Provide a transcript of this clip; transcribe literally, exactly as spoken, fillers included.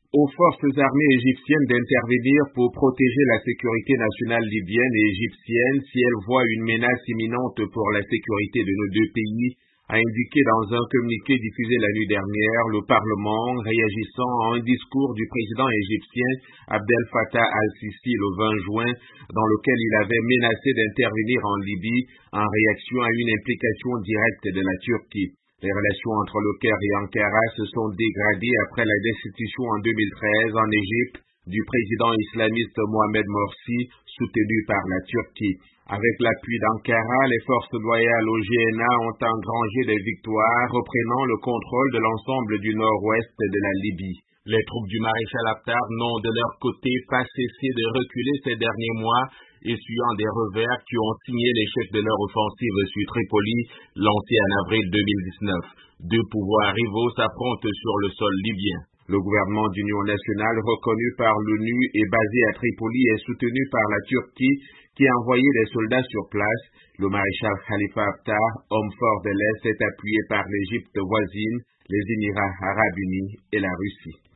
aux forces armées égyptiennes d'intervenir pour protéger la sécurité nationale libyenne et égyptienne si elles voient une menace imminente pour la sécurité de nos deux pays, a indiqué dans un communiqué diffusé la nuit dernière le Parlement, réagissant à un discours du président égyptien Abdel Fattah al-Sisi le vingt juin, dans lequel il avait menacé d'intervenir en Libye en réaction à une implication directe de la Turquie. Les relations entre le Caire et Ankara se sont dégradées après la destitution en deux mille treize en Égypte du président islamiste Mohamed Morsi, soutenu par la Turquie. Avec l'appui d'Ankara, les forces loyales au G N A ont engrangé des victoires, reprenant le contrôle de l'ensemble du nord-ouest de la Libye. Les troupes du maréchal Haftar n'ont de leur côté pas cessé de reculer ces derniers mois, essuyant des revers qui ont signé l'échec de leur offensive sur Tripoli, lancée en avril deux mille dix-neuf. Deux pouvoirs rivaux s'affrontent sur le sol libyen. Le gouvernement d'union nationale, reconnu par l'ONU et basé à Tripoli, est soutenu par la Turquie, qui a envoyé des soldats sur place. Le maréchal Khalifa Haftar, homme fort de l'Est, est appuyé par l'Égypte voisine, les Émirats arabes unis et la Russie.